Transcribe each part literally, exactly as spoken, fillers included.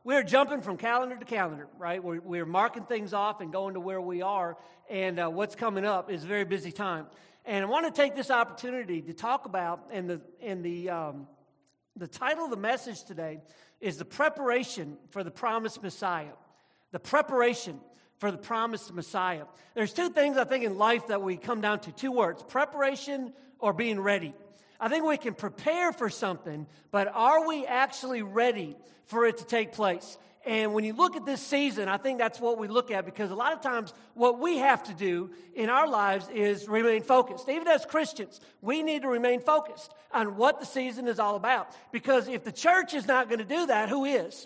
We're jumping from calendar to calendar, right? We're, we're marking things off and going to where we are, and uh, what's coming up is a very busy time. And I want to take this opportunity to talk about, and the and the um, the title of the message today is the preparation for the promised Messiah. The preparation for the promised Messiah. There's two things I think in life that we come down to, two words: preparation or being ready. I think we can prepare for something, but are we actually ready for it to take place? And when you look at this season, I think that's what we look at, because a lot of times what we have to do in our lives is remain focused. Even as Christians, we need to remain focused on what the season is all about. Because if the church is not going to do that, who is?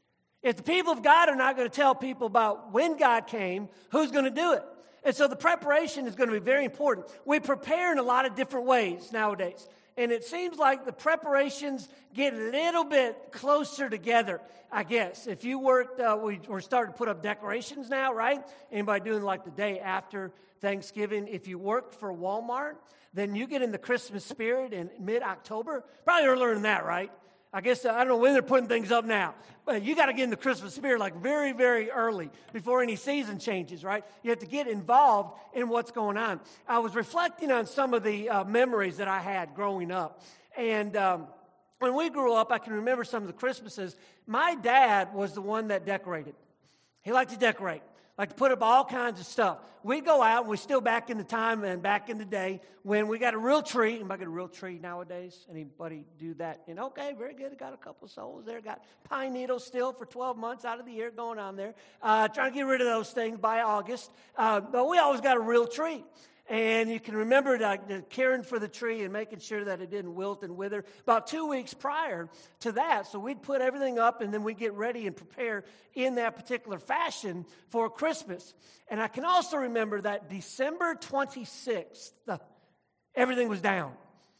If the people of God are not going to tell people about when God came, who's going to do it? And so the preparation is going to be very important. We prepare in a lot of different ways nowadays. And it seems like the preparations get a little bit closer together, I guess. If you worked, uh, we, we're starting to put up decorations now, right? Anybody doing like the day after Thanksgiving? If you work for Walmart, then you get in the Christmas spirit in mid-October. Probably earlier than that, right? I guess, uh, I don't know when they're putting things up now. But you got to get in the Christmas spirit like very, very early before any season changes, right? You have to get involved in what's going on. I was reflecting on some of the uh, memories that I had growing up. And um, when we grew up, I can remember some of the Christmases. My dad was the one that decorated. He liked to decorate. Like to put up all kinds of stuff. We go out, and we're still back in the time and back in the day when we got a real tree. Anybody got a real tree nowadays? Anybody do that? And okay, very good. Got a couple of souls there. Got pine needles still for twelve months out of the year going on there. Uh, trying to get rid of those things by August. Uh, but we always got a real tree. And you can remember the, the caring for the tree and making sure that it didn't wilt and wither. About two weeks prior to that, so we'd put everything up and then we'd get ready and prepare in that particular fashion for Christmas. And I can also remember that December twenty-sixth, the, everything was down.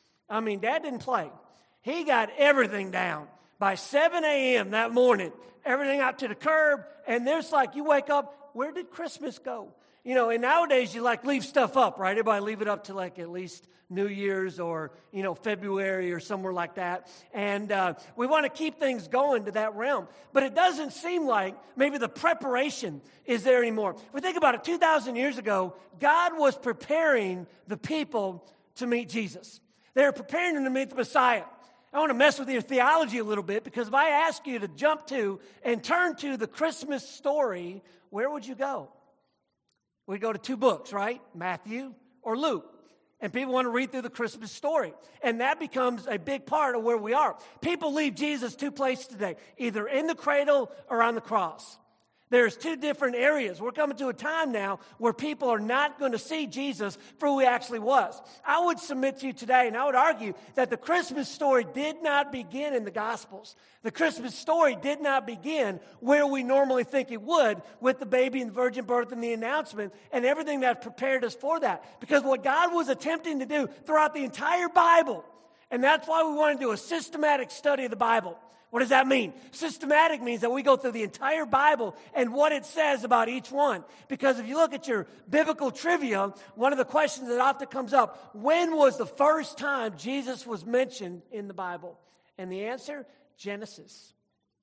I mean, Dad didn't play. He got everything down. By seven a.m. that morning, everything out to the curb, and there's like, you wake up, where did Christmas go? You know, and nowadays you like leave stuff up, right? Everybody leave it up to like at least New Year's or, you know, February or somewhere like that. And uh, we want to keep things going to that realm. But it doesn't seem like maybe the preparation is there anymore. If we think about it, two thousand years ago, God was preparing the people to meet Jesus. They were preparing them to meet the Messiah. I want to mess with your theology a little bit, because if I ask you to jump to and turn to the Christmas story, where would you go? We go to two books, right? Matthew or Luke. And people want to read through the Christmas story. And that becomes a big part of where we are. People leave Jesus two places today, either in the cradle or on the cross. There's two different areas. We're coming to a time now where people are not going to see Jesus for who he actually was. I would submit to you today, and I would argue that the Christmas story did not begin in the Gospels. The Christmas story did not begin where we normally think it would, with the baby and the virgin birth and the announcement and everything that prepared us for that. Because what God was attempting to do throughout the entire Bible, and that's why we want to do a systematic study of the Bible. What does that mean? Systematic means that we go through the entire Bible and what it says about each one. Because if you look at your biblical trivia, one of the questions that often comes up, when was the first time Jesus was mentioned in the Bible? And the answer, Genesis.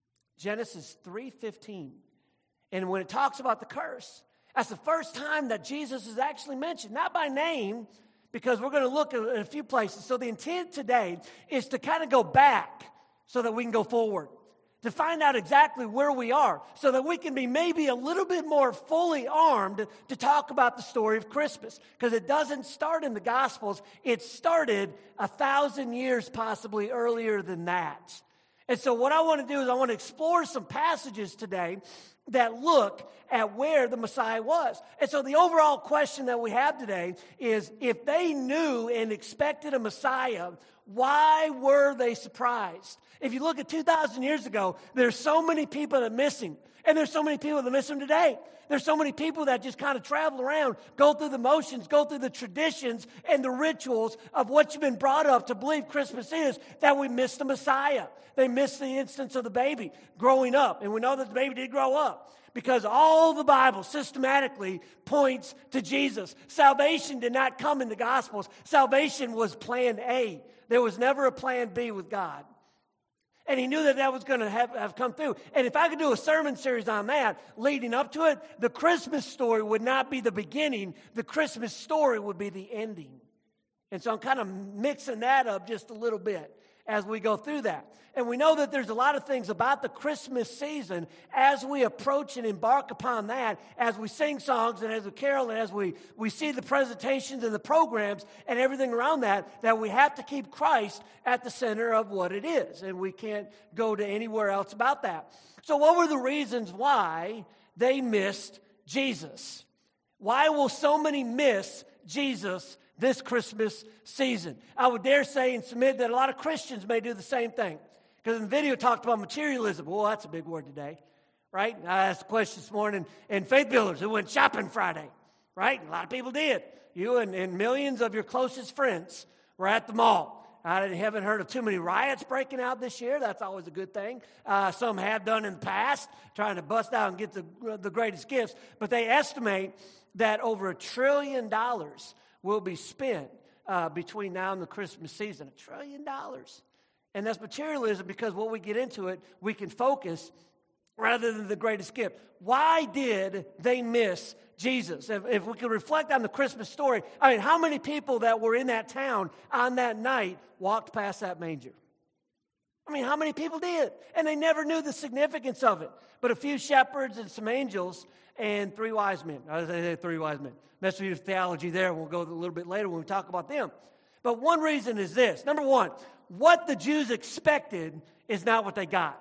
Genesis three fifteen. And when it talks about the curse, that's the first time that Jesus is actually mentioned. Not by name, because we're going to look at a few places. So the intent today is to kind of go back so that we can go forward, to find out exactly where we are, so that we can be maybe a little bit more fully armed to talk about the story of Christmas. Because it doesn't start in the Gospels. It started a thousand years possibly earlier than that. And so what I want to do is I want to explore some passages today that look at where the Messiah was. And so the overall question that we have today is, if they knew and expected a Messiah, why were they surprised? If you look at two thousand years ago, there's so many people that miss him. And there's so many people that miss him today. There's so many people that just kind of travel around, go through the motions, go through the traditions and the rituals of what you've been brought up to believe Christmas is, that we miss the Messiah. They miss the instance of the baby growing up. And we know that the baby did grow up, because all the Bible systematically points to Jesus. Salvation did not come in the Gospels. Salvation was plan A. There was never a plan B with God. And he knew that that was going to have, have come through. And if I could do a sermon series on that leading up to it, the Christmas story would not be the beginning. The Christmas story would be the ending. And so I'm kind of mixing that up just a little bit as we go through that. And we know that there's a lot of things about the Christmas season as we approach and embark upon that, as we sing songs and as we carol and as we, we see the presentations and the programs and everything around that, that we have to keep Christ at the center of what it is. And we can't go to anywhere else about that. So what were the reasons why they missed Jesus? Why will so many miss Jesus this Christmas season? I would dare say and submit that a lot of Christians may do the same thing. Because the video talked about materialism. Well, that's a big word today, right? I asked a question this morning in Faith Builders who went shopping Friday, right? A lot of people did. You and, and millions of your closest friends were at the mall. I haven't heard of too many riots breaking out this year. That's always a good thing. Uh, some have done in the past, trying to bust out and get the, the greatest gifts. But they estimate that over a trillion dollars will be spent uh, between now and the Christmas season. A trillion dollars. And that's materialism because when we get into it, we can focus rather than the greatest gift. Why did they miss Jesus? If, if we could reflect on the Christmas story, I mean, how many people that were in that town on that night walked past that manger? I mean, how many people did? And they never knew the significance of it. But a few shepherds and some angels and three wise men. I say three wise men. Mess with your theology there. We'll go a little bit later when we talk about them. But one reason is this. Number one, what the Jews expected is not what they got.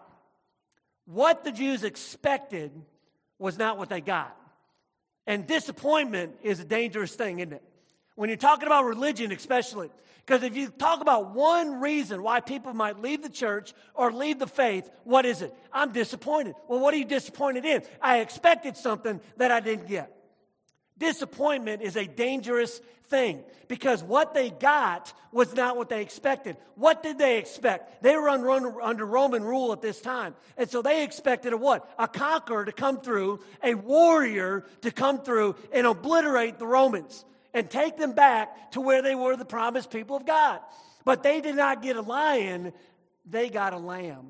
What the Jews expected was not what they got. And disappointment is a dangerous thing, isn't it? When you're talking about religion especially. Because if you talk about one reason why people might leave the church or leave the faith, what is it? I'm disappointed. Well, what are you disappointed in? I expected something that I didn't get. Disappointment is a dangerous thing because what they got was not what they expected. What did they expect? They were under, under Roman rule at this time. And so they expected a what? A conqueror to come through, a warrior to come through and obliterate the Romans and take them back to where they were the promised people of God. But they did not get a lion, they got a lamb.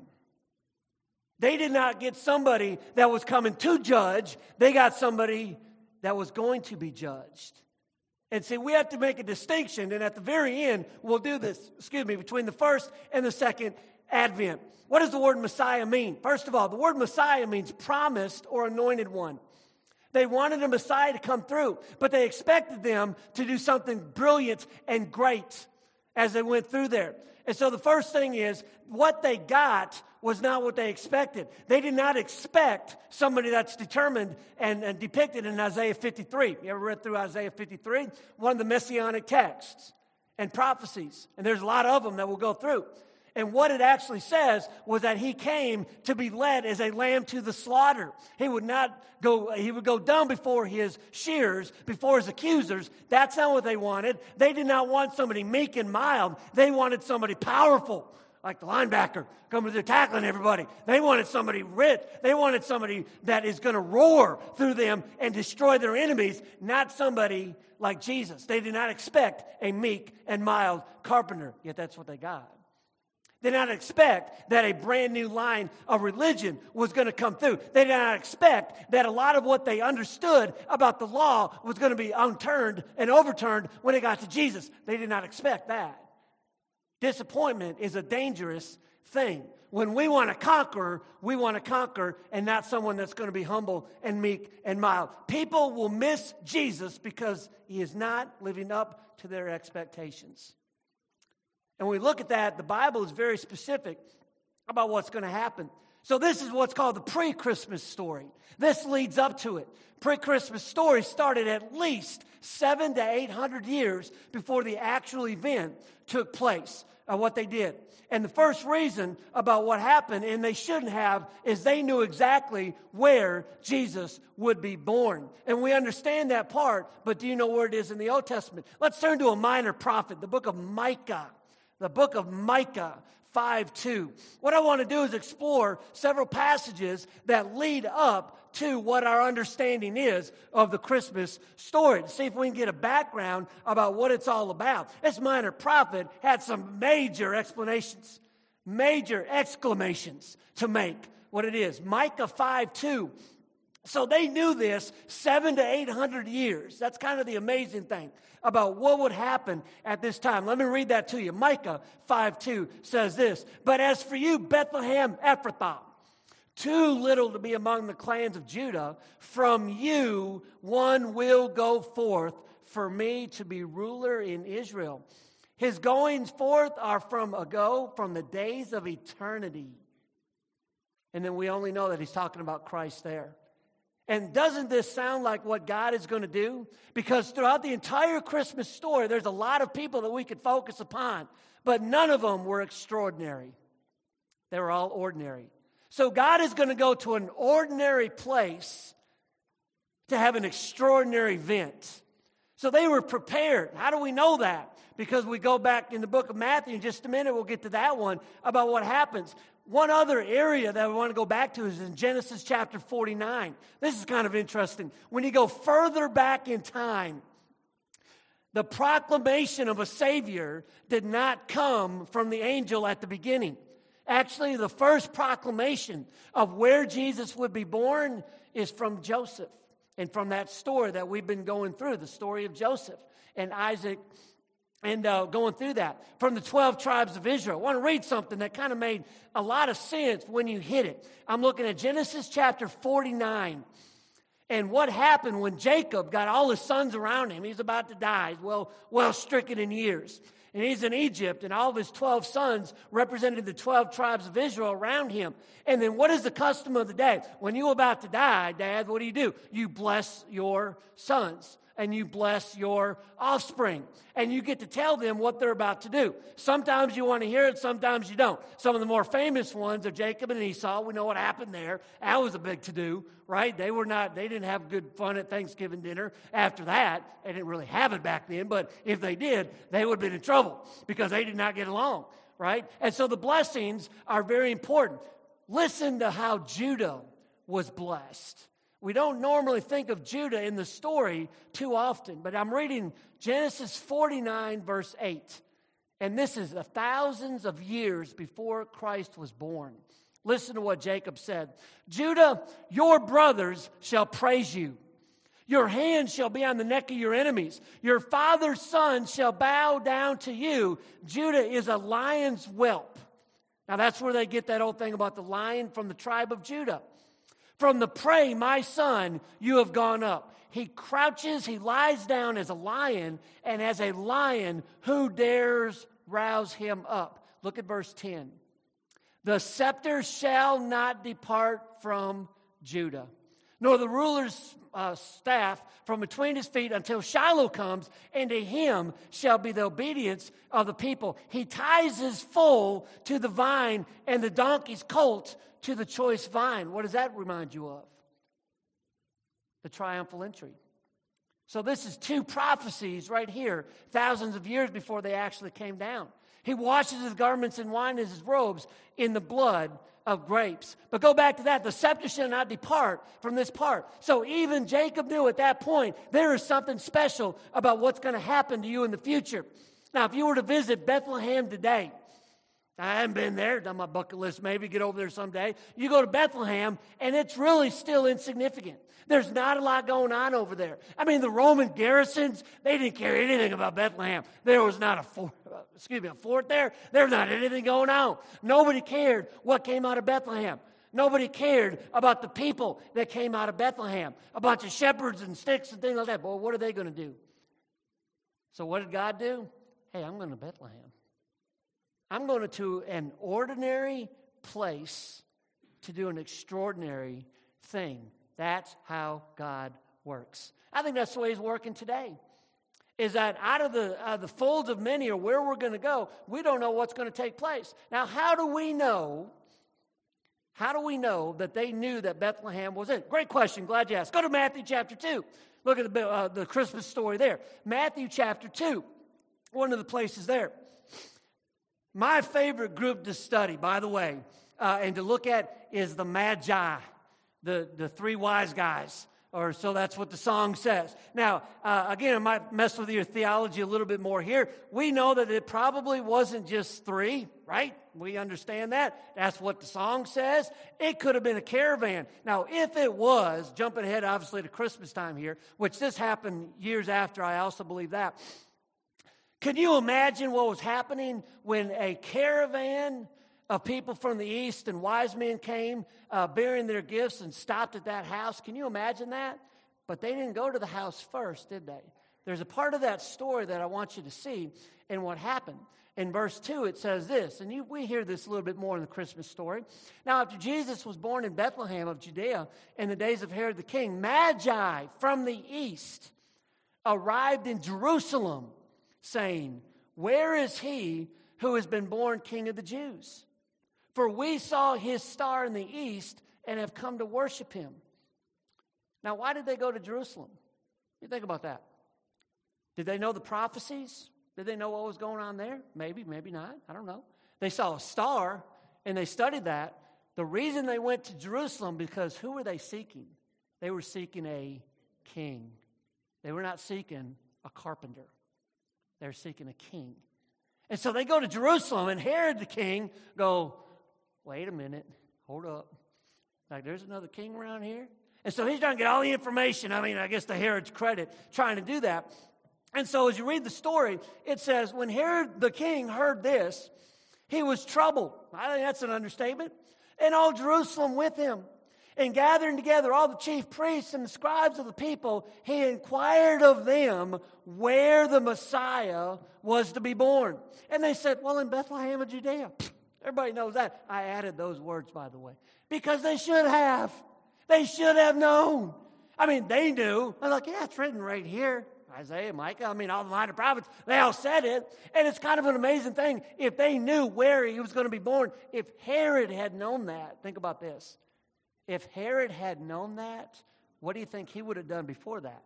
They did not get somebody that was coming to judge, they got somebody that was going to be judged. And see, we have to make a distinction, and at the very end, we'll do this, excuse me, between the first and the second advent. What does the word Messiah mean? First of all, the word Messiah means promised or anointed one. They wanted a Messiah to come through, but they expected them to do something brilliant and great as they went through there. And so the first thing is, what they got was not what they expected. They did not expect somebody that's determined and, and depicted in Isaiah fifty-three. You ever read through Isaiah fifty-three? One of the messianic texts and prophecies. And there's a lot of them that we'll go through. And what it actually says was that he came to be led as a lamb to the slaughter. He would not go, he would go down before his shearers, before his accusers. That's not what they wanted. They did not want somebody meek and mild. They wanted somebody powerful, like the linebacker coming through tackling everybody. They wanted somebody rich. They wanted somebody that is going to roar through them and destroy their enemies, not somebody like Jesus. They did not expect a meek and mild carpenter, yet that's what they got. They did not expect that a brand new line of religion was going to come through. They did not expect that a lot of what they understood about the law was going to be unturned and overturned when it got to Jesus. They did not expect that. Disappointment is a dangerous thing. When we want to conquer, we want to conquer and not someone that's going to be humble and meek and mild. People will miss Jesus because he is not living up to their expectations. And when we look at that, the Bible is very specific about what's going to happen. So this is what's called the pre-Christmas story. This leads up to it. Pre-Christmas story started at least seven to eight hundred years before the actual event took place, uh, what they did. And the first reason about what happened, and they shouldn't have, is they knew exactly where Jesus would be born. And we understand that part, but do you know where it is in the Old Testament? Let's turn to a minor prophet, the book of Micah. The book of Micah five two. What I want to do is explore several passages that lead up to what our understanding is of the Christmas story, to see if we can get a background about what it's all about. This minor prophet had some major explanations. major exclamations to make what it is. Micah five two. So they knew this seven to eight hundred years. That's kind of the amazing thing about what would happen at this time. Let me read that to you. Micah five two says this, "But as for you, Bethlehem Ephrathah, too little to be among the clans of Judah, from you one will go forth for me to be ruler in Israel. His goings forth are from ago, from the days of eternity." And then we only know that he's talking about Christ there. And doesn't this sound like what God is going to do? Because throughout the entire Christmas story, there's a lot of people that we could focus upon, but none of them were extraordinary. They were all ordinary. So God is going to go to an ordinary place to have an extraordinary event. So they were prepared. How do we know that? Because we go back in the book of Matthew in just a minute, we'll get to that one, about what happens. One other area that we want to go back to is in Genesis chapter forty-nine. This is kind of interesting. When you go further back in time, the proclamation of a Savior did not come from the angel at the beginning. Actually, the first proclamation of where Jesus would be born is from Joseph. And from that story that we've been going through, the story of Joseph and Isaac, and uh, going through that, from the twelve tribes of Israel. I want to read something that kind of made a lot of sense when you hit it. I'm looking at Genesis chapter forty-nine. And what happened when Jacob got all his sons around him? He's about to die. He's well, well stricken in years. And he's in Egypt, and all of his twelve sons represented the twelve tribes of Israel around him. And then what is the custom of the day? When you're about to die, Dad, what do you do? You bless your sons, and you bless your offspring. And you get to tell them what they're about to do. Sometimes you want to hear it, sometimes you don't. Some of the more famous ones are Jacob and Esau. We know what happened there. That was a big to-do, right? They were not, they didn't have good fun at Thanksgiving dinner after that. They didn't really have it back then, but if they did, they would have been in trouble because they did not get along, right? And so the blessings are very important. Listen to how Judah was blessed. We don't normally think of Judah in the story too often, but I'm reading Genesis forty-nine, verse eight. And this is a thousands of years before Christ was born. Listen to what Jacob said. "Judah, your brothers shall praise you. Your hand shall be on the neck of your enemies. Your father's son shall bow down to you. Judah is a lion's whelp." Now that's where they get that old thing about the lion from the tribe of Judah. "From the prey, my son, you have gone up. He crouches, he lies down as a lion, and as a lion, who dares rouse him up?" Look at verse ten. "The scepter shall not depart from Judah, nor the ruler's uh, staff from between his feet until Shiloh comes, and to him shall be the obedience of the people. He ties his foal to the vine, and the donkey's colt to the choice vine." What does that remind you of? The triumphal entry. So this is two prophecies right here, thousands of years before they actually came down. He washes his garments in wine and his robes in the blood of grapes. But go back to that. The scepter shall not depart from this part. So even Jacob knew at that point there is something special about what's going to happen to you in the future. Now, if you were to visit Bethlehem today, I haven't been there, done my bucket list, maybe get over there someday. You go to Bethlehem, and it's really still insignificant. There's not a lot going on over there. I mean, the Roman garrisons, they didn't care anything about Bethlehem. There was not a fort, excuse me, a fort there. There's not anything going on. Nobody cared what came out of Bethlehem. Nobody cared about the people that came out of Bethlehem. A bunch of shepherds and sticks and things like that. Boy, what are they going to do? So what did God do? Hey, I'm going to Bethlehem. I'm going to an ordinary place to do an extraordinary thing. That's how God works. I think that's the way he's working today. Is that out of the, uh, the folds of many, or where we're going to go, we don't know what's going to take place. Now, how do we know? How do we know that they knew that Bethlehem was it? Great question. Glad you asked. Go to Matthew chapter two. Look at the, uh, the Christmas story there. Matthew chapter two. One of the places there. My favorite group to study, by the way, uh, and to look at is the Magi, the, the three wise guys. Or so that's what the song says. Now, uh, again, I might mess with your theology a little bit more here. We know that it probably wasn't just three, right? We understand that. That's what the song says. It could have been a caravan. Now, if it was, jumping ahead obviously to Christmas time here, which this happened years after, I also believe that. Can you imagine what was happening when a caravan of people from the east and wise men came uh, bearing their gifts and stopped at that house? Can you imagine that? But they didn't go to the house first, did they? There's a part of that story that I want you to see and what happened. In verse two, it says this, and you, we hear this a little bit more in the Christmas story. Now, after Jesus was born in Bethlehem of Judea in the days of Herod the king, Magi from the east arrived in Jerusalem, saying, "Where is he who has been born King of the Jews? For we saw his star in the east and have come to worship him." Now, why did they go to Jerusalem? You think about that. Did they know the prophecies? Did they know what was going on there? Maybe, maybe not. I don't know. They saw a star and they studied that. The reason they went to Jerusalem, because who were they seeking? They were seeking a king. They were not seeking a carpenter. They were seeking a king. And so they go to Jerusalem, and Herod the king go, "Wait a minute, hold up. Like, there's another king around here?" And so he's trying to get all the information. I mean, I guess to Herod's credit, trying to do that. And so as you read the story, it says, when Herod the king heard this, he was troubled. I think that's an understatement. And all Jerusalem with him. And gathering together all the chief priests and the scribes of the people, he inquired of them where the Messiah was to be born. And they said, "Well, in Bethlehem of Judea." Everybody knows that. I added those words, by the way, because they should have. They should have known. I mean, they knew. They're like, "Yeah, it's written right here." Isaiah, Micah, I mean, all the minor prophets, they all said it. And it's kind of an amazing thing. If they knew where he was going to be born, if Herod had known that, think about this. If Herod had known that, what do you think he would have done before that?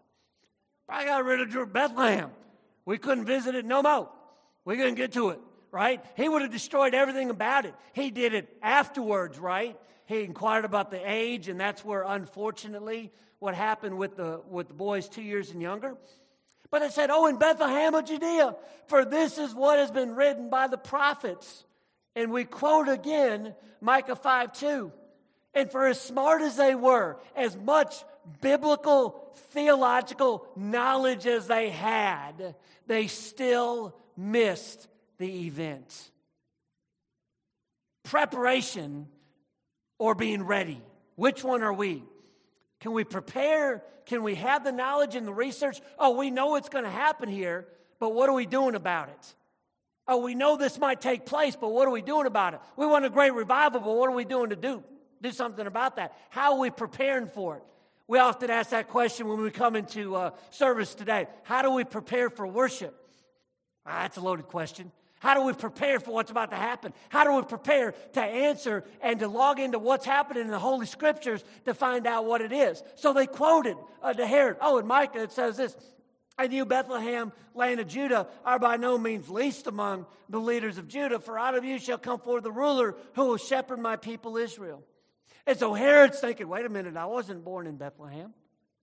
I got rid of Bethlehem. We couldn't visit it no more. We couldn't get to it, right? He would have destroyed everything about it. He did it afterwards, right? He inquired about the age, and that's where, unfortunately, what happened with the with the boys two years and younger. But it said, "Oh, in Bethlehem of Judea, for this is what has been written by the prophets." And we quote again Micah five two. And for as smart as they were, as much biblical, theological knowledge as they had, they still missed the event. Preparation or being ready. Which one are we? Can we prepare? Can we have the knowledge and the research? Oh, we know it's going to happen here, but what are we doing about it? Oh, we know this might take place, but what are we doing about it? We want a great revival, but what are we doing to do? Do something about that. How are we preparing for it? We often ask that question when we come into uh, service today. How do we prepare for worship? Ah, that's a loaded question. How do we prepare for what's about to happen? How do we prepare to answer and to log into what's happening in the Holy Scriptures to find out what it is? So they quoted uh, to Herod. Oh, in Micah it says this, "And you, Bethlehem, land of Judah, are by no means least among the leaders of Judah, for out of you shall come forth the ruler who will shepherd my people Israel." And so Herod's thinking, wait a minute, I wasn't born in Bethlehem.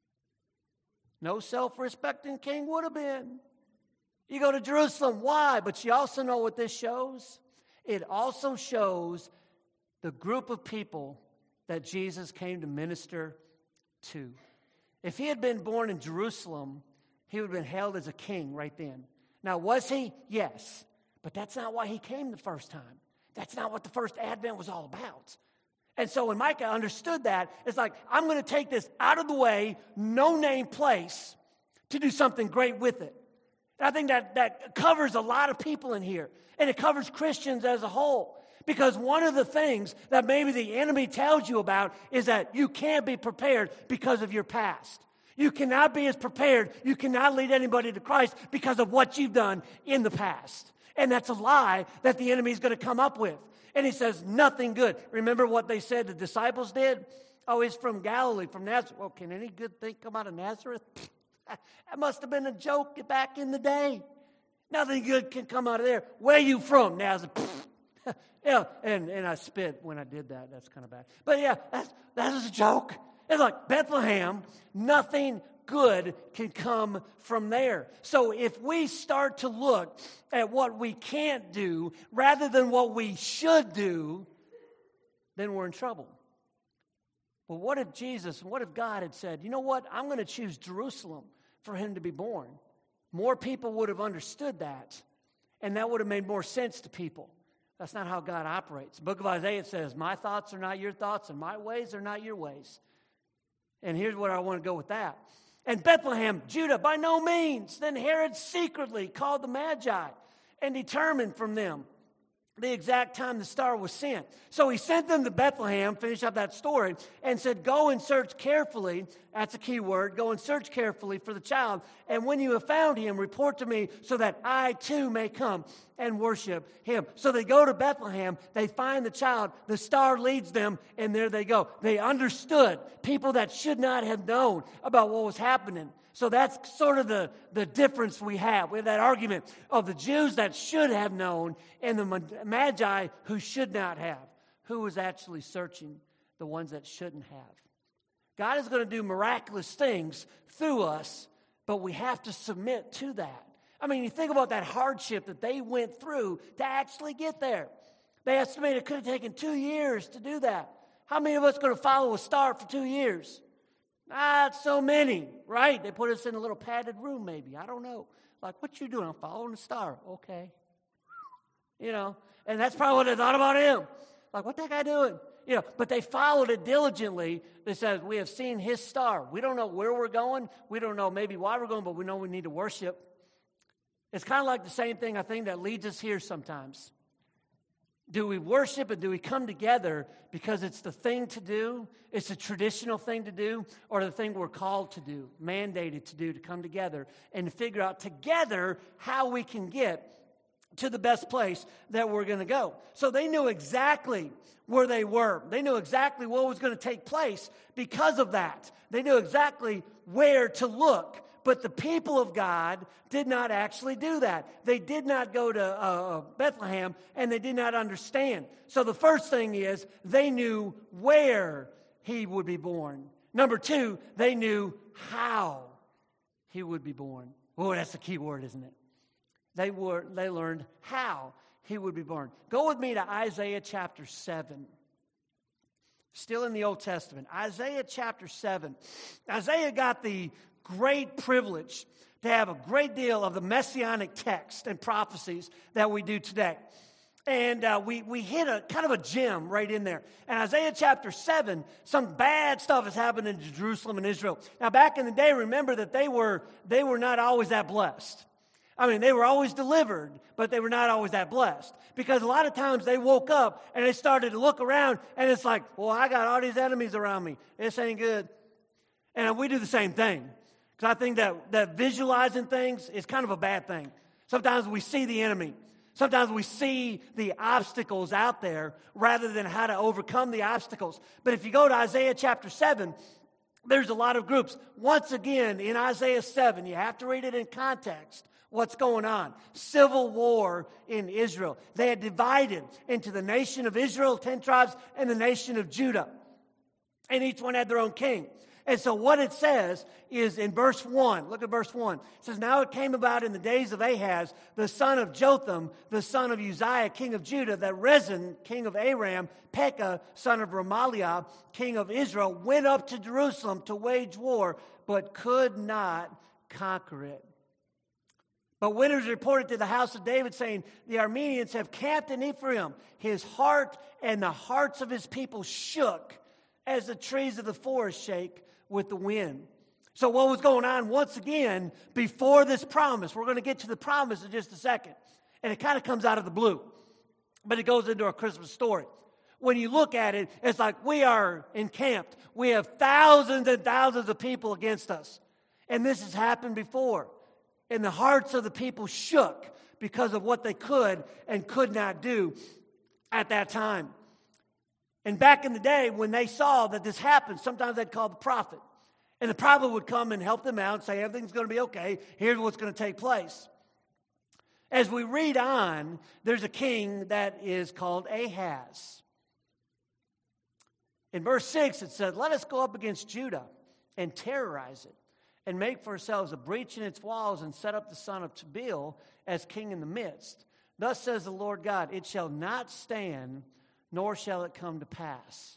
No self-respecting king would have been. You go to Jerusalem, why? But you also know what this shows? It also shows the group of people that Jesus came to minister to. If he had been born in Jerusalem, he would have been hailed as a king right then. Now, was he? Yes. But that's not why he came the first time. That's not what the first Advent was all about. And so when Micah understood that, it's like, I'm going to take this out of the way, no-name place, to do something great with it. And I think that, that covers a lot of people in here. And it covers Christians as a whole. Because one of the things that maybe the enemy tells you about is that you can't be prepared because of your past. You cannot be as prepared. You cannot lead anybody to Christ because of what you've done in the past. And that's a lie that the enemy is going to come up with. And he says, nothing good. Remember what they said the disciples did? Oh, he's from Galilee, from Nazareth. Well, can any good thing come out of Nazareth? That must have been a joke back in the day. Nothing good can come out of there. Where are you from, Nazareth? Yeah, and, and I spit when I did that. That's kind of bad. But yeah, that's, that was a joke. It's like Bethlehem, nothing good can come from there. So if we start to look at what we can't do rather than what we should do, then we're in trouble. Well, what if Jesus, what if God had said, you know what, I'm going to choose Jerusalem for him to be born? More people would have understood that, and that would have made more sense to people. That's not how God operates. The book of Isaiah says, my thoughts are not your thoughts, and my ways are not your ways. And here's where I want to go with that. And Bethlehem, Judah, by no means. Then Herod secretly called the Magi and determined from them the exact time the star was sent. So he sent them to Bethlehem, finish up that story, and said, go and search carefully. That's a key word. Go and search carefully for the child. And when you have found him, report to me so that I too may come and worship him. So they go to Bethlehem. They find the child. The star leads them, and there they go. They understood. People that should not have known about what was happening. So that's sort of the, the difference we have. We have that argument of the Jews that should have known and the Magi who should not have. Who was actually searching? The ones that shouldn't have. God is going to do miraculous things through us, but we have to submit to that. I mean, you think about that hardship that they went through to actually get there. They estimated it could have taken two years to do that. How many of us are going to follow a star for two years? Not so many, right? They put us in a little padded room maybe. I don't know. Like, what you doing? I'm following the star. Okay. You know, and that's probably what they thought about him. Like, what that guy doing? You know, but they followed it diligently. They said, we have seen his star. We don't know where we're going. We don't know maybe why we're going, but we know we need to worship. It's kind of like the same thing, I think, that leads us here sometimes. Do we worship and do we come together because it's the thing to do, it's a traditional thing to do, or the thing we're called to do, mandated to do, to come together and to figure out together how we can get to the best place that we're going to go. So they knew exactly where they were. They knew exactly what was going to take place because of that. They knew exactly where to look. But the people of God did not actually do that. They did not go to uh, Bethlehem, and they did not understand. So the first thing is they knew where he would be born. Number two, they knew how he would be born. Oh, that's the key word, isn't it? They were. They learned how he would be born. Go with me to Isaiah chapter seven. Still in the Old Testament. Isaiah chapter seven. Isaiah got the great privilege to have a great deal of the messianic text and prophecies that we do today. And uh, we, we hit a kind of a gem right in there. And Isaiah chapter seven, some bad stuff has happened in Jerusalem and Israel. Now, back in the day, remember that they were they were not always that blessed. I mean, they were always delivered, but they were not always that blessed. Because a lot of times they woke up and they started to look around, and it's like, well, I got all these enemies around me. This ain't good. And we do the same thing. Because I think that, that visualizing things is kind of a bad thing. Sometimes we see the enemy. Sometimes we see the obstacles out there rather than how to overcome the obstacles. But if you go to Isaiah chapter seven, there's a lot of groups. Once again, in Isaiah seven, you have to read it in context. What's going on? Civil war in Israel. They had divided into the nation of Israel, ten tribes, and the nation of Judah. And each one had their own king. And so what it says is in verse one, look at verse one. It says, now it came about in the days of Ahaz, the son of Jotham, the son of Uzziah, king of Judah, that Rezin, king of Aram, Pekah, son of Remaliah, king of Israel, went up to Jerusalem to wage war, but could not conquer it. But when it was reported to the house of David, saying, the Arameans have camped in Ephraim, his heart and the hearts of his people shook as the trees of the forest shake with the wind. So what was going on once again before this promise? We're going to get to the promise in just a second. And it kind of comes out of the blue. But it goes into our Christmas story. When you look at it, it's like we are encamped. We have thousands and thousands of people against us. And this has happened before. And the hearts of the people shook because of what they could and could not do at that time. And back in the day, when they saw that this happened, sometimes they'd call the prophet. And the prophet would come and help them out and say, everything's going to be okay. Here's what's going to take place. As we read on, there's a king that is called Ahaz. In verse six, it says, let us go up against Judah and terrorize it, and make for ourselves a breach in its walls, and set up the son of Tabeel as king in the midst. Thus says the Lord God, it shall not stand, nor shall it come to pass.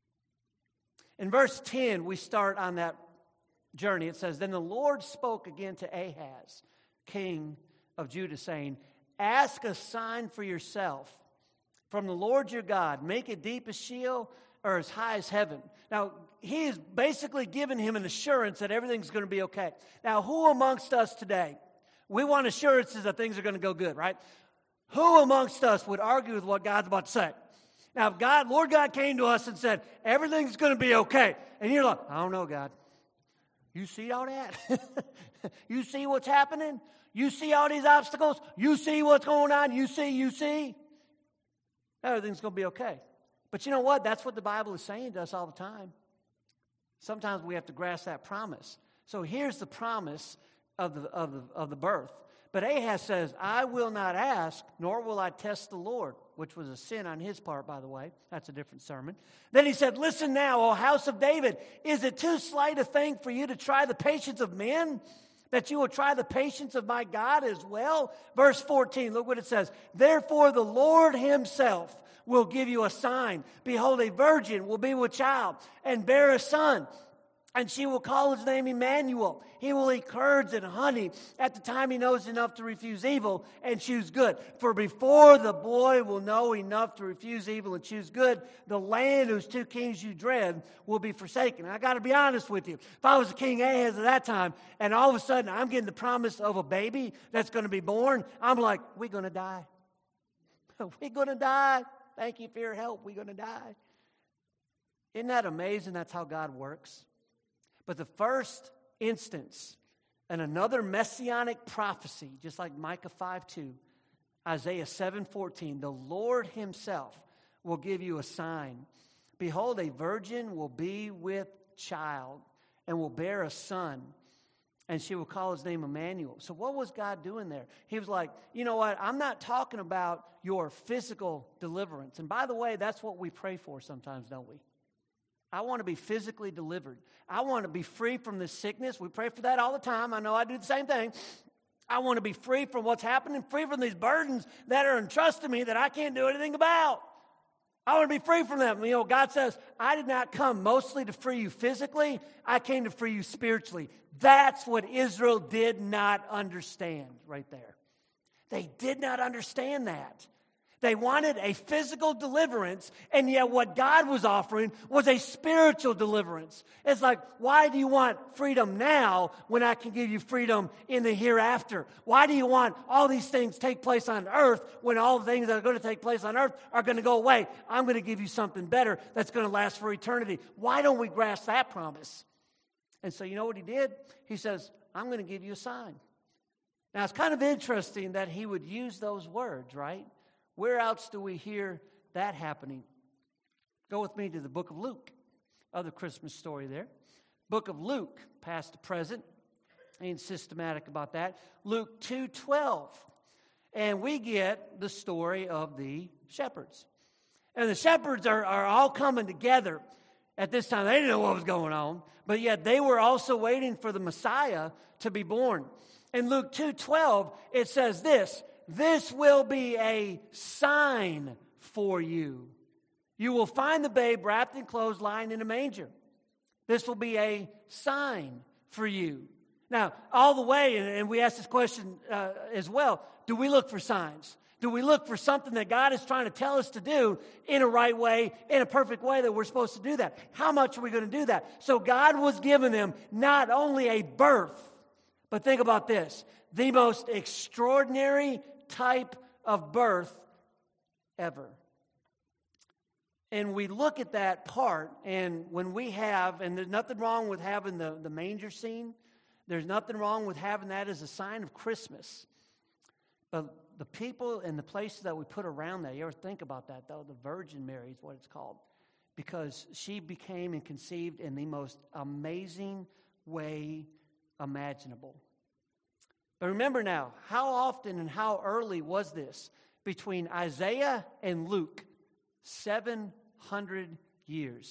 In verse ten, we start on that journey. It says, then the Lord spoke again to Ahaz, king of Judah, saying, ask a sign for yourself from the Lord your God. Make it deep as Sheol or as high as heaven. Now, he is basically giving him an assurance that everything's going to be okay. Now, who amongst us today, we want assurances that things are going to go good, right? Who amongst us would argue with what God's about to say? Now, if God, Lord God came to us and said, everything's going to be okay, and you're like, I don't know, God. You see all that? You see what's happening? You see all these obstacles? You see what's going on? You see, you see? Everything's going to be okay. But you know what? That's what the Bible is saying to us all the time. Sometimes we have to grasp that promise. So here's the promise of the, of the, of the birth. But Ahaz says, I will not ask, nor will I test the Lord, which was a sin on his part, by the way. That's a different sermon. Then he said, listen now, O house of David, is it too slight a thing for you to try the patience of men, that you will try the patience of my God as well? Verse fourteen, look what it says. Therefore the Lord himself will give you a sign. Behold, a virgin will be with child and bear a son, and she will call his name Emmanuel. He will eat curds and honey at the time he knows enough to refuse evil and choose good. For before the boy will know enough to refuse evil and choose good, the land whose two kings you dread will be forsaken. I got to be honest with you. If I was a King Ahaz at that time, and all of a sudden I'm getting the promise of a baby that's going to be born, I'm like, we're going to die. We're going to die. Thank you for your help. We're going to die. Isn't that amazing? That's how God works. But the first instance in another messianic prophecy, just like Micah five two, Isaiah seven fourteen, the Lord himself will give you a sign. Behold, a virgin will be with child and will bear a son, and she will call his name Emmanuel. So what was God doing there? He was like, you know what? I'm not talking about your physical deliverance. And by the way, that's what we pray for sometimes, don't we? I want to be physically delivered. I want to be free from this sickness. We pray for that all the time. I know I do the same thing. I want to be free from what's happening, free from these burdens that are entrusted me that I can't do anything about. I want to be free from them. You know, God says, I did not come mostly to free you physically. I came to free you spiritually. That's what Israel did not understand right there. They did not understand that. They wanted a physical deliverance, and yet what God was offering was a spiritual deliverance. It's like, why do you want freedom now when I can give you freedom in the hereafter? Why do you want all these things take place on earth when all the things that are going to take place on earth are going to go away? I'm going to give you something better that's going to last for eternity. Why don't we grasp that promise? And so you know what he did? He says, I'm going to give you a sign. Now, it's kind of interesting that he would use those words, right? Where else do we hear that happening? Go with me to the book of Luke. Other Christmas story there. Book of Luke, past to present. Ain't systematic about that. Luke two twelve. And we get the story of the shepherds. And the shepherds are, are all coming together at this time. They didn't know what was going on, but yet they were also waiting for the Messiah to be born. In Luke two twelve, it says this, this will be a sign for you. You will find the babe wrapped in clothes lying in a manger. This will be a sign for you. Now, all the way, and, and we ask this question uh, as well, do we look for signs? Do we look for something that God is trying to tell us to do in a right way, in a perfect way that we're supposed to do that? How much are we going to do that? So God was giving them not only a birth, but think about this, the most extraordinary type of birth ever. And we look at that part, and when we have, and there's nothing wrong with having the, the manger scene, there's nothing wrong with having that as a sign of Christmas. But the people and the places that we put around that, you ever think about that, though? The Virgin Mary is what it's called. Because she became and conceived in the most amazing way imaginable. But remember now, how often and how early was this? Between Isaiah and Luke, seven hundred years.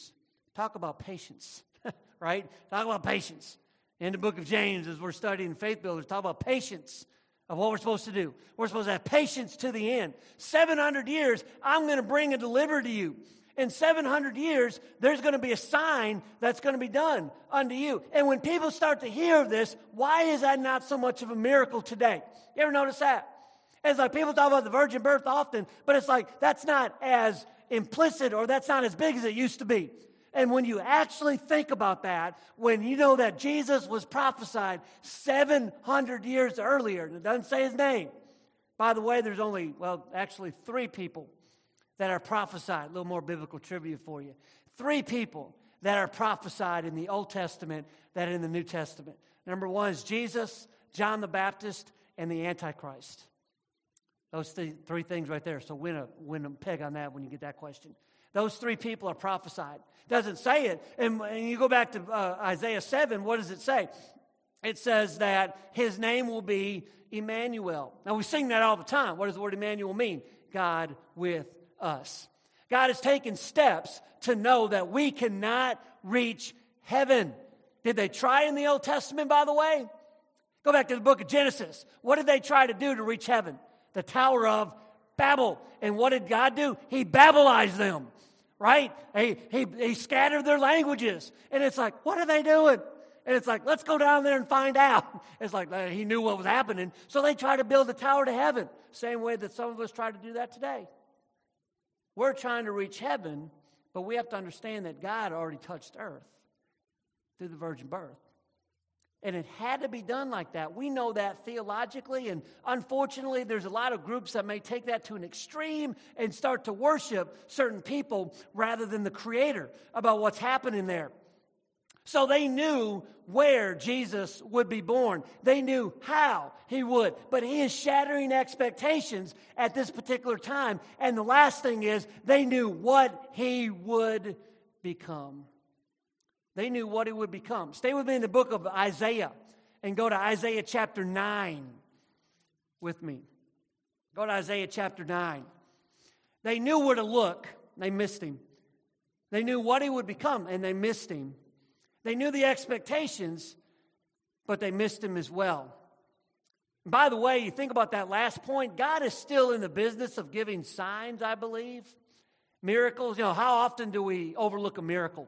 Talk about patience, right? Talk about patience. In the book of James, as we're studying Faith Builders, talk about patience of what we're supposed to do. We're supposed to have patience to the end. seven hundred years, I'm going to bring and deliver to you. In seven hundred years, there's going to be a sign that's going to be done unto you. And when people start to hear of this, why is that not so much of a miracle today? You ever notice that? It's like people talk about the virgin birth often, but it's like that's not as implicit or that's not as big as it used to be. And when you actually think about that, when you know that Jesus was prophesied seven hundred years earlier, and it doesn't say his name. By the way, there's only, well, actually three people that are prophesied. A little more biblical trivia for you. Three people that are prophesied in the Old Testament that are in the New Testament. Number one is Jesus, John the Baptist, and the Antichrist. Those th- three things right there. So win a, win a peg on that when you get that question. Those three people are prophesied. Doesn't say it. And, and you go back to uh, Isaiah seven, what does it say? It says that his name will be Emmanuel. Now we sing that all the time. What does the word Emmanuel mean? God with us. God has taken steps to know that we cannot reach heaven. Did they try in the Old Testament, by the way? Go back to the book of Genesis. What did they try to do to reach heaven? The Tower of Babel. And what did God do? He Babelized them, right? He, he, he scattered their languages. And it's like, what are they doing? And it's like, let's go down there and find out. It's like uh, he knew what was happening. So they tried to build a tower to heaven. Same way that some of us try to do that today. We're trying to reach heaven, but we have to understand that God already touched earth through the virgin birth. And it had to be done like that. We know that theologically, and unfortunately, there's a lot of groups that may take that to an extreme and start to worship certain people rather than the Creator about what's happening there. So they knew where Jesus would be born. They knew how he would. But he is shattering expectations at this particular time. And the last thing is, they knew what he would become. They knew what he would become. Stay with me in the book of Isaiah and go to Isaiah chapter nine with me. Go to Isaiah chapter nine. They knew where to look. They missed him. They knew what he would become, and they missed him. They knew the expectations, but they missed him as well. And by the way, you think about that last point, God is still in the business of giving signs, I believe. Miracles. You know, how often do we overlook a miracle?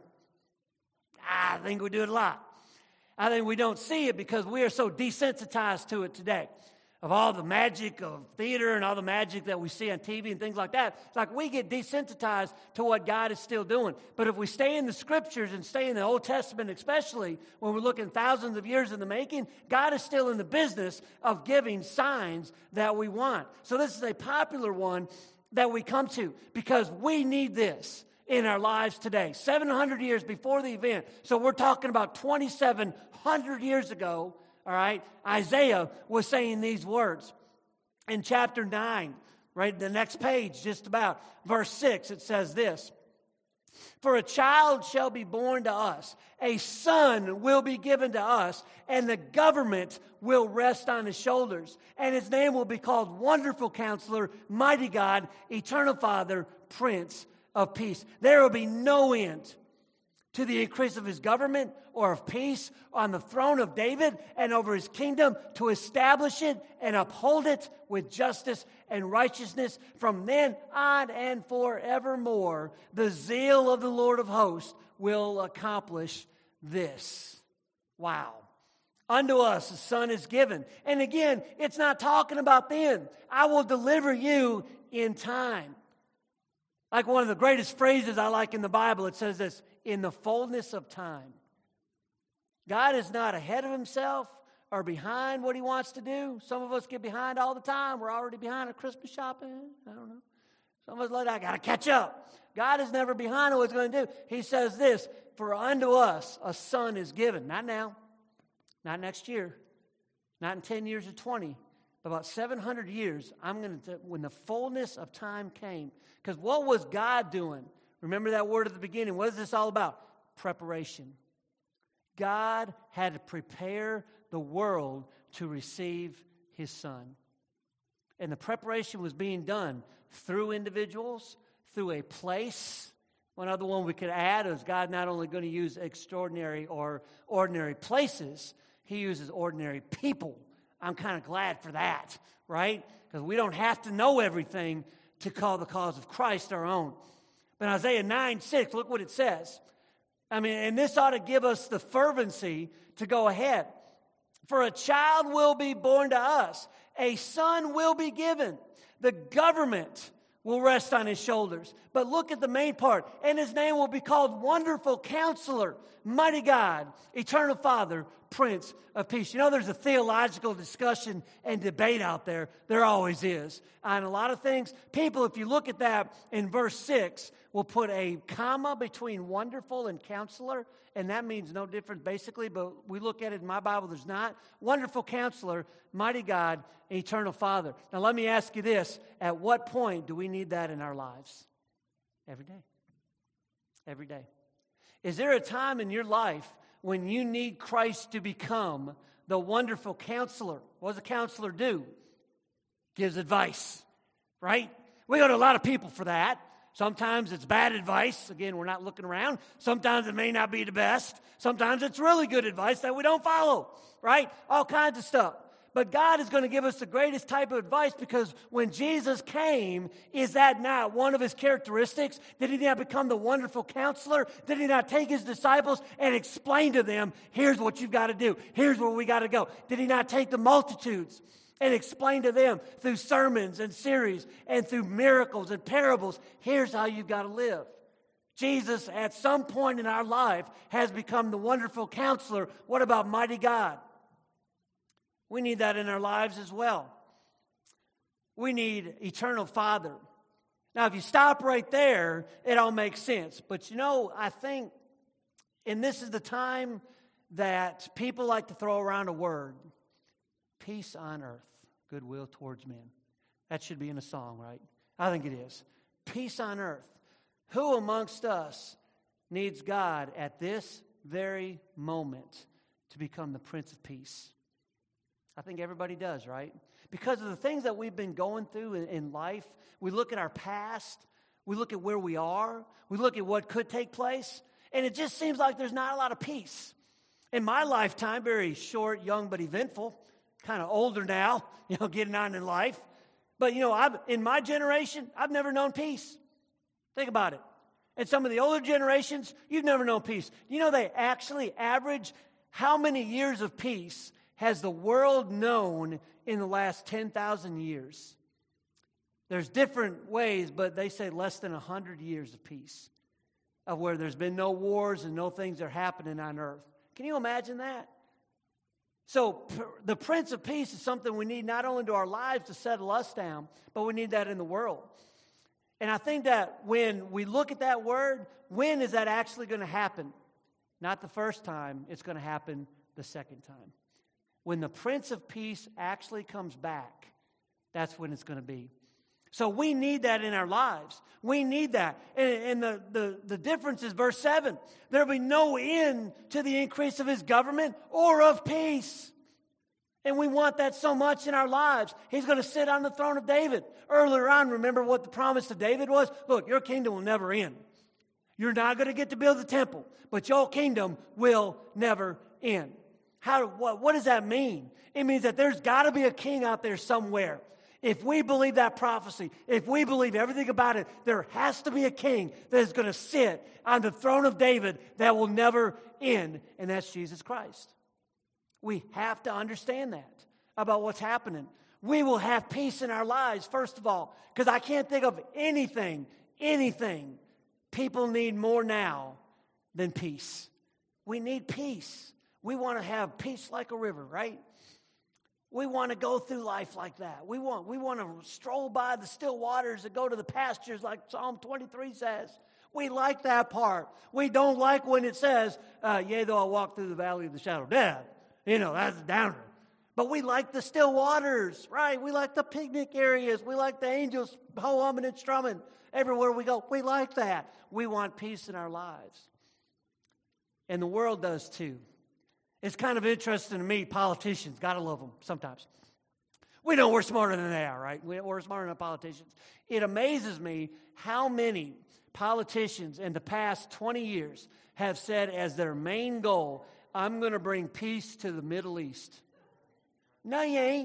I think we do it a lot. I think we don't see it because we are so desensitized to it today. Of all the magic of theater and all the magic that we see on T V and things like that, it's like we get desensitized to what God is still doing. But if we stay in the Scriptures and stay in the Old Testament especially, when we're looking thousands of years in the making, God is still in the business of giving signs that we want. So this is a popular one that we come to because we need this in our lives today. seven hundred years before the event. So we're talking about twenty-seven hundred years ago. All right, Isaiah was saying these words. In chapter nine, right, the next page, just about, verse six, it says this. For a child shall be born to us, a son will be given to us, and the government will rest on his shoulders. And his name will be called Wonderful Counselor, Mighty God, Eternal Father, Prince of Peace. There will be no end to the increase of his government or of peace on the throne of David and over his kingdom, to establish it and uphold it with justice and righteousness from then on and forevermore. The zeal of the Lord of hosts will accomplish this. Wow. Unto us a son is given. And again, it's not talking about then. I will deliver you in time. Like one of the greatest phrases I like in the Bible, it says this, in the fullness of time. God is not ahead of himself or behind what he wants to do. Some of us get behind all the time. We're already behind our Christmas shopping. I don't know. Some of us like, I got to catch up. God is never behind what he's going to do. He says this, for unto us a son is given. Not now, not next year, not in ten years or twenty, but about seven hundred years, I'm going to, when the fullness of time came. Because what was God doing? Remember that word at the beginning. What is this all about? Preparation. God had to prepare the world to receive his son. And the preparation was being done through individuals, through a place, One other one we could add is God not only going to use extraordinary or ordinary places, he uses ordinary people. I'm kind of glad for that, right? Because we don't have to know everything to call the cause of Christ our own. But Isaiah nine six, look what it says. I mean, and this ought to give us the fervency to go ahead. For a child will be born to us, a son will be given. The government will rest on his shoulders. But look at the main part. And his name will be called Wonderful Counselor, Mighty God, Eternal Father, Prince of Peace. You know, there's a theological discussion and debate out there. There always is. On a lot of things, people, if you look at that in verse six, will put a comma between wonderful and counselor, and that means no different basically, but we look at it in my Bible, there's not. Wonderful Counselor, Mighty God, Eternal Father. Now let me ask you this. At what point do we need that in our lives? Every day. Every day. Is there a time in your life when you need Christ to become the Wonderful Counselor? What does a counselor do? Gives advice, right? We go to a lot of people for that. Sometimes it's bad advice. Again, we're not looking around. Sometimes it may not be the best. Sometimes it's really good advice that we don't follow, right? All kinds of stuff. But God is going to give us the greatest type of advice because when Jesus came, is that not one of his characteristics? Did he not become the Wonderful Counselor? Did he not take his disciples and explain to them, here's what you've got to do. Here's where we got to go. Did he not take the multitudes and explain to them through sermons and series and through miracles and parables, here's how you've got to live. Jesus, at some point in our life, has become the Wonderful Counselor. What about Mighty God? We need that in our lives as well. We need Eternal Father. Now, if you stop right there, it all makes sense. But you know, I think, and this is the time that people like to throw around a word, peace on earth, goodwill towards men. That should be in a song, right? I think it is. Peace on earth. Who amongst us needs God at this very moment to become the Prince of Peace? I think everybody does, right? Because of the things that we've been going through in, in life, we look at our past, we look at where we are, we look at what could take place, and it just seems like there's not a lot of peace. In my lifetime, very short, young, but eventful, kind of older now, you know, getting on in life. But, you know, I've, in my generation, I've never known peace. Think about it. And some of the older generations, you've never known peace. You know, they actually average how many years of peace has the world known in the last ten thousand years? There's different ways, but they say less than one hundred years of peace, of where there's been no wars and no things are happening on earth. Can you imagine that? So the Prince of Peace is something we need not only to our lives to settle us down, but we need that in the world. And I think that when we look at that word, when is that actually going to happen? Not the first time, it's going to happen the second time. When the Prince of Peace actually comes back, that's when it's going to be. So we need that in our lives. We need that. And, and the, the, the difference is verse seven. There will be no end to the increase of his government or of peace. And we want that so much in our lives. He's going to sit on the throne of David. Earlier on, remember what the promise to David was? Look, your kingdom will never end. You're not going to get to build the temple, but your kingdom will never end. How? What, what does that mean? It means that there's got to be a king out there somewhere. If we believe that prophecy, if we believe everything about it, there has to be a king that is going to sit on the throne of David that will never end, and that's Jesus Christ. We have to understand that about what's happening. We will have peace in our lives, first of all, because I can't think of anything, anything people need more now than peace. We need peace. We want to have peace like a river, right? We want to go through life like that. We want, we want to stroll by the still waters and go to the pastures like Psalm twenty-three says. We like that part. We don't like when it says, uh, yea, though I walk through the valley of the shadow of death. You know, that's a downer. But we like the still waters, right? We like the picnic areas. We like the angels humming and strumming everywhere we go. We like that. We want peace in our lives. And the world does too. It's kind of interesting to me, politicians, gotta love them sometimes. We know we're smarter than they are, right? We're smarter than politicians. It amazes me how many politicians in the past twenty years have said as their main goal, I'm going to bring peace to the Middle East. No, you ain't.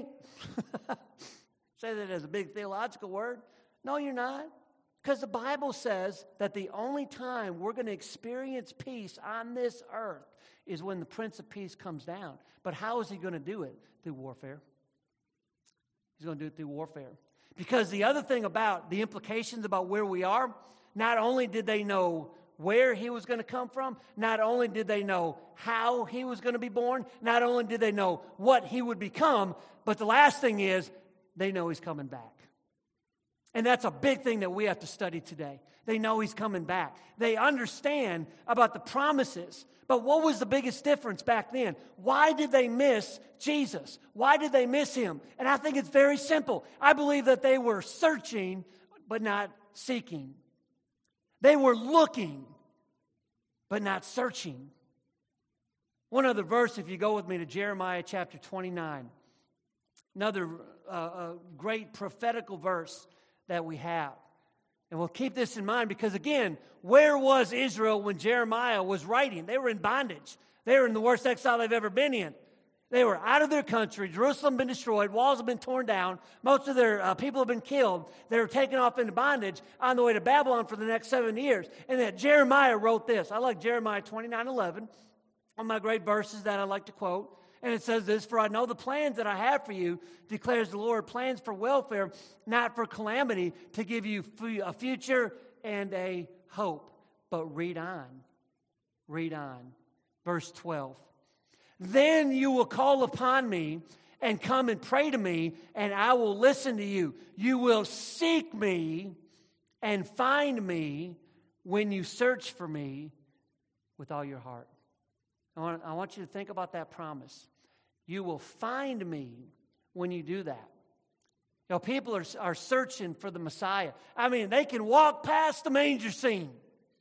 Say that as a big theological word. No, you're not. Because the Bible says that the only time we're going to experience peace on this earth is when the Prince of Peace comes down. But how is he going to do it? Through warfare. He's going to do it through warfare. Because the other thing about the implications about where we are, not only did they know where he was going to come from, not only did they know how he was going to be born, not only did they know what he would become, but the last thing is they know he's coming back. And that's a big thing that we have to study today. They know he's coming back. They understand about the promises. But what was the biggest difference back then? Why did they miss Jesus? Why did they miss him? And I think it's very simple. I believe that they were searching, but not seeking. They were looking, but not searching. One other verse, if you go with me to Jeremiah chapter twenty-nine. Another uh, uh, great prophetical verse that we have. And we'll keep this in mind because, again, where was Israel when Jeremiah was writing? They were in bondage. They were in the worst exile they've ever been in. They were out of their country. Jerusalem had been destroyed. Walls have been torn down. Most of their uh, people have been killed. They were taken off into bondage on the way to Babylon for the next seven years. And then Jeremiah wrote this. I like Jeremiah twenty-nine eleven, one of my great verses that I like to quote. And it says this, for I know the plans that I have for you, declares the Lord, plans for welfare, not for calamity, to give you a future and a hope. But read on. Read on. Verse twelve. Then you will call upon me and come and pray to me, and I will listen to you. You will seek me and find me when you search for me with all your heart. I want, I want you to think about that promise. You will find me when you do that. You know, people are, are searching for the Messiah. I mean, they can walk past the manger scene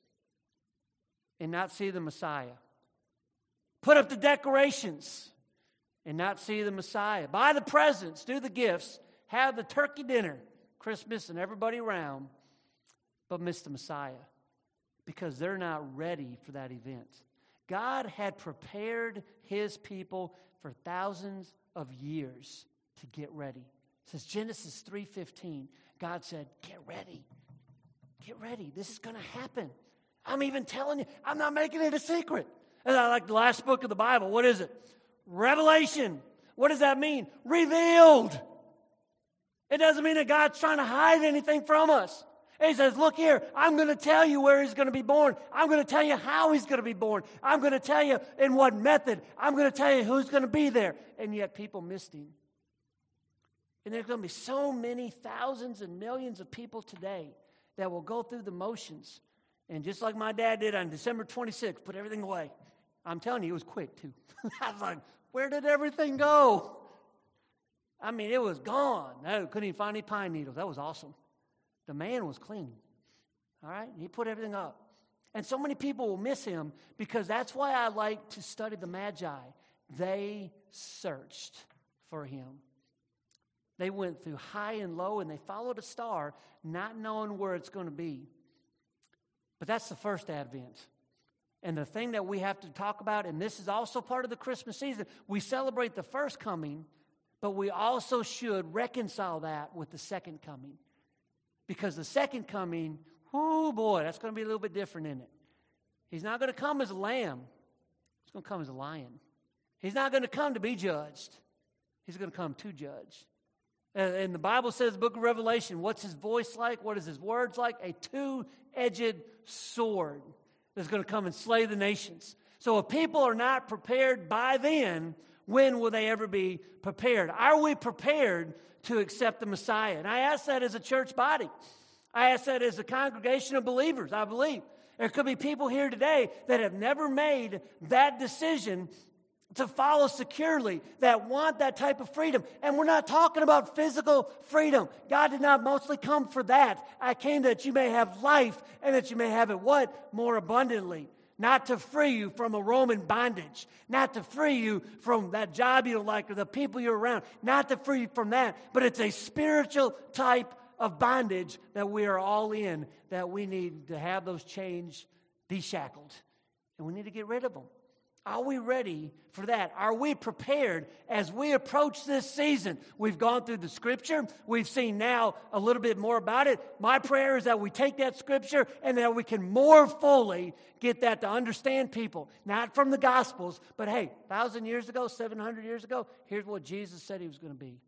and not see the Messiah. Put up the decorations and not see the Messiah. Buy the presents, do the gifts, have the turkey dinner, Christmas and everybody around, but miss the Messiah because they're not ready for that event. God had prepared his people for thousands of years to get ready. It says Genesis three fifteen, God said, get ready. Get ready. This is going to happen. I'm even telling you. I'm not making it a secret. And I like the last book of the Bible. What is it? Revelation. What does that mean? Revealed. It doesn't mean that God's trying to hide anything from us. And he says, look here, I'm going to tell you where he's going to be born. I'm going to tell you how he's going to be born. I'm going to tell you in what method. I'm going to tell you who's going to be there. And yet people missed him. And there's going to be so many thousands and millions of people today that will go through the motions. And just like my dad did on December twenty-sixth, put everything away. I'm telling you, it was quick too. I was like, where did everything go? I mean, it was gone. I couldn't even find any pine needles. That was awesome. The man was clean. All right? He put everything up. And so many people will miss him because that's why I like to study the Magi. They searched for him. They went through high and low and they followed a star, not knowing where it's going to be. But that's the first Advent. And the thing that we have to talk about, and this is also part of the Christmas season, we celebrate the first coming, but we also should reconcile that with the second coming. Because the second coming, oh boy, that's going to be a little bit different in it. He's not going to come as a lamb. He's going to come as a lion. He's not going to come to be judged. He's going to come to judge. And the Bible says, the book of Revelation, what's his voice like? What is his words like? A two-edged sword that's going to come and slay the nations. So if people are not prepared by then, when will they ever be prepared? Are we prepared to accept the Messiah? And I ask that as a church body. I ask that as a congregation of believers, I believe. There could be people here today that have never made that decision to follow securely, that want that type of freedom. And we're not talking about physical freedom. God did not mostly come for that. I came that you may have life and that you may have it what? More abundantly. not to free you from a Roman bondage, not to free you from that job you don't like or the people you're around, not to free you from that, but it's a spiritual type of bondage that we are all in, that we need to have those chains deshackled, and we need to get rid of them. Are we ready for that? Are we prepared as we approach this season? We've gone through the Scripture. We've seen now a little bit more about it. My prayer is that we take that Scripture and that we can more fully get that to understand people. Not from the Gospels, but hey, a thousand years ago, seven hundred years ago, here's what Jesus said He was going to be.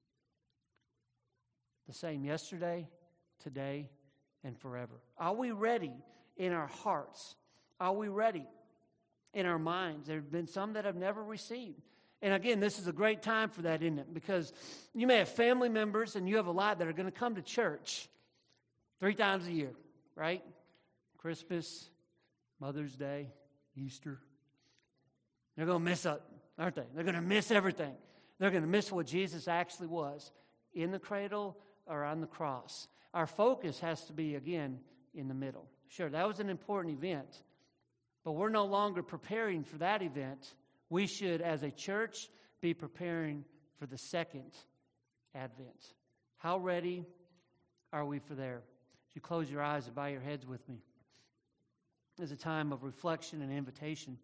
The same yesterday, today, and forever. Are we ready in our hearts? Are we ready in our minds? There have been some that have never received. And again, this is a great time for that, isn't it? Because you may have family members, and you have a lot that are going to come to church three times a year, right? Christmas, Mother's Day, Easter. They're going to miss it, aren't they? They're going to miss everything. They're going to miss what Jesus actually was, in the cradle or on the cross. Our focus has to be, again, in the middle. Sure, that was an important event, but we're no longer preparing for that event. We should, as a church, be preparing for the second advent. How ready are we for there? As you close your eyes and bow your heads with me, it's a time of reflection and invitation.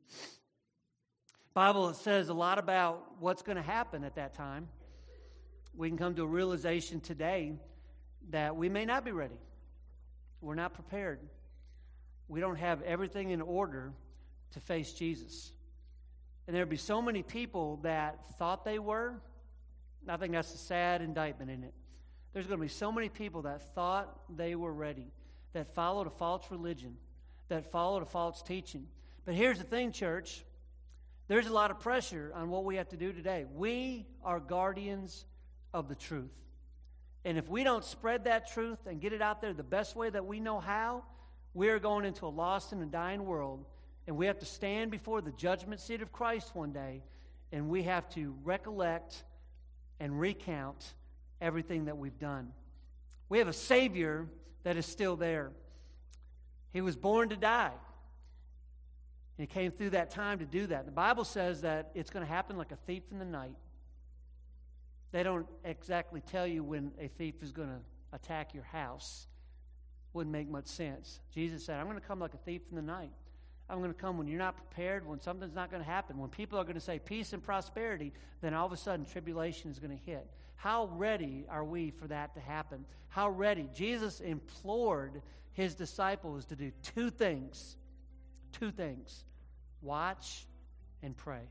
The Bible says a lot about what's going to happen at that time. We can come to a realization today that we may not be ready. We're not prepared. We don't have everything in order to face Jesus. And there would be so many people that thought they were. I think that's a sad indictment, isn't it? There's going to be so many people that thought they were ready, that followed a false religion, that followed a false teaching. But here's the thing, church. There's a lot of pressure on what we have to do today. We are guardians of the truth. And if we don't spread that truth and get it out there the best way that we know how, we are going into a lost and a dying world, and we have to stand before the judgment seat of Christ one day, and we have to recollect and recount everything that we've done. We have a Savior that is still there. He was born to die, and He came through that time to do that. The Bible says that it's going to happen like a thief in the night. They don't exactly tell you when a thief is going to attack your house. Wouldn't make much sense. Jesus said, I'm going to come like a thief in the night. I'm going to come when you're not prepared, when something's not going to happen. When people are going to say peace and prosperity, then all of a sudden tribulation is going to hit. How ready are we for that to happen? How ready? Jesus implored His disciples to do two things. Two things. Watch and pray.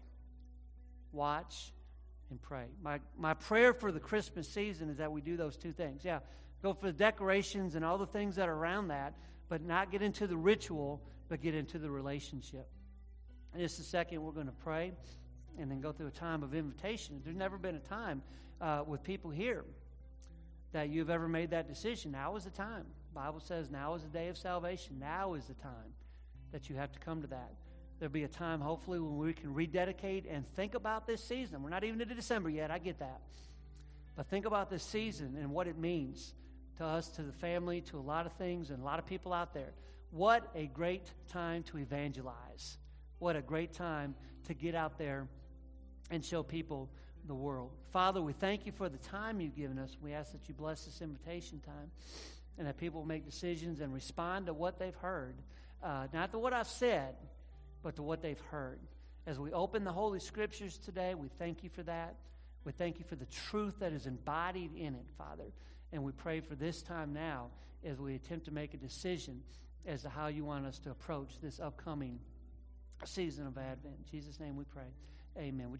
Watch and pray. My, my prayer for the Christmas season is that we do those two things. Yeah. Go for the decorations and all the things that are around that, but not get into the ritual, but get into the relationship. In just a second, we're going to pray and then go through a time of invitation. There's never been a time uh, with people here that you've ever made that decision. Now is the time. The Bible says now is the day of salvation. Now is the time that you have to come to that. There'll be a time, hopefully, when we can rededicate and think about this season. We're not even into December yet. I get that. But think about this season and what it means to us, to the family, to a lot of things, and a lot of people out there. What a great time to evangelize. What a great time to get out there and show people the world. Father, we thank You for the time You've given us. We ask that You bless this invitation time and that people make decisions and respond to what they've heard. Uh, not to what I've said, but to what they've heard. As we open the Holy Scriptures today, we thank You for that. We thank You for the truth that is embodied in it, Father. And we pray for this time now as we attempt to make a decision as to how You want us to approach this upcoming season of Advent. In Jesus' name we pray. Amen.